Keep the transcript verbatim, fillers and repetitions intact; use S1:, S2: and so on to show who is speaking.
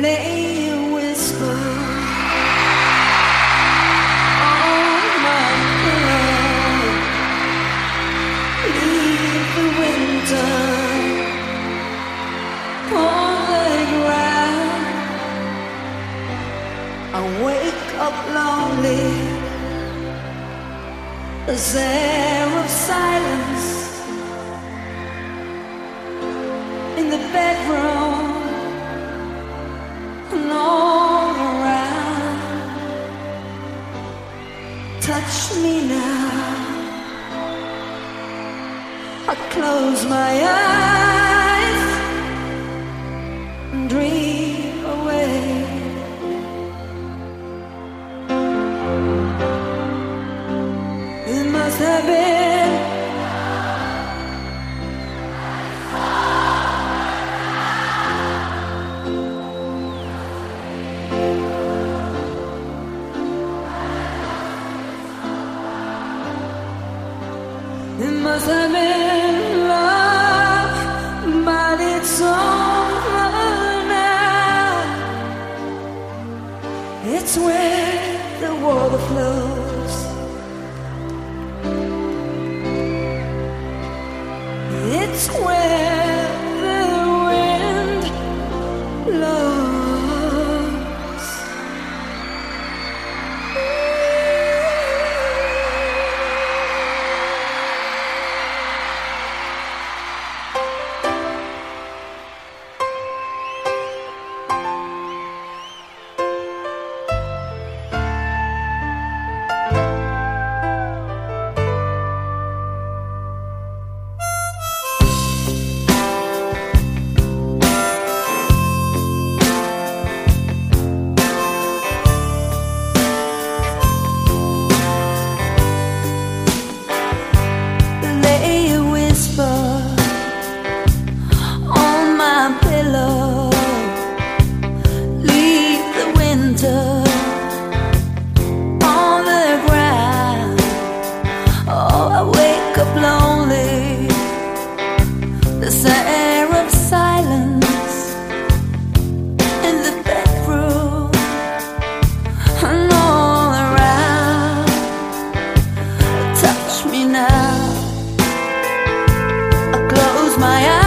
S1: lay a whisper on my pillow. Leave the winter on the ground. I wake up lonely. There's air of silence in the bedroom and all around. Touch me now. I close my eyes and dream away. It must have been It must have been love, but it's over now. It's where the water flows. It's where the wind blows. There's air of silence in the bedroom and all around. Touch me now. I close my eyes.